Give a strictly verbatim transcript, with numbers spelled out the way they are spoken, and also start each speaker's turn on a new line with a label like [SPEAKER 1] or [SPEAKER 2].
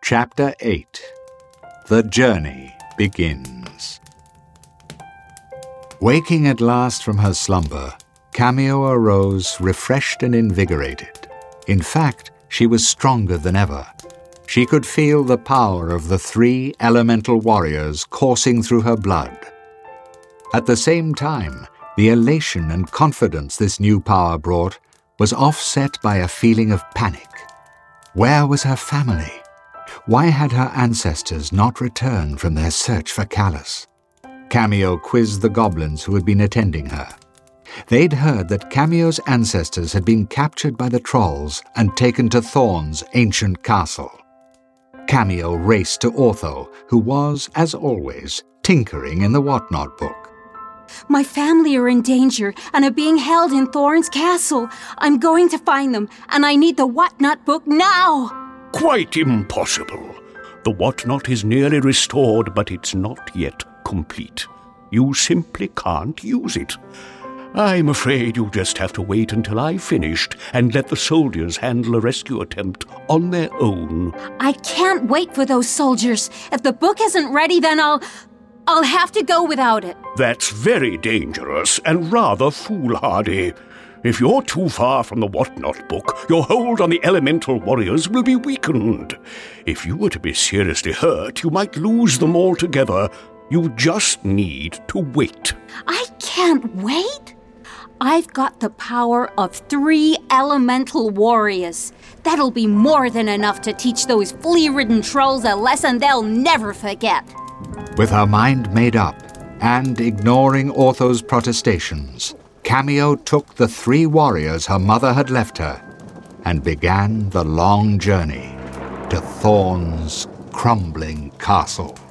[SPEAKER 1] Chapter eight. The Journey Begins. Waking at last from her slumber, Cameo arose refreshed and invigorated. In fact, she was stronger than ever. She could feel the power of the three elemental warriors coursing through her blood. At the same time, the elation and confidence this new power brought was offset by a feeling of panic. Where was her family? Why had her ancestors not returned from their search for Calus? Cameo quizzed the goblins who had been attending her. They'd heard that Cameo's ancestors had been captured by the trolls and taken to Thorn's ancient castle. Cameo raced to Ortho, who was, as always, tinkering in the Whatnot book.
[SPEAKER 2] My family are in danger and are being held in Thorn's castle. I'm going to find them, and I need the Whatnot book now!
[SPEAKER 3] Quite impossible. The Whatnot is nearly restored, but it's not yet complete. You simply can't use it. I'm afraid you'll just have to wait until I've finished and let the soldiers handle a rescue attempt on their own.
[SPEAKER 2] I can't wait for those soldiers. If the book isn't ready, then I'll... I'll have to go without it.
[SPEAKER 3] That's very dangerous and rather foolhardy. If you're too far from the Whatnot book, your hold on the elemental warriors will be weakened. If you were to be seriously hurt, you might lose them altogether. You just need to wait.
[SPEAKER 2] I can't wait. I've got the power of three elemental warriors. That'll be more than enough to teach those flea-ridden trolls a lesson they'll never forget.
[SPEAKER 1] With her mind made up, and ignoring Ortho's protestations, Cameo took the three warriors her mother had left her and began the long journey to Thorn's crumbling castle.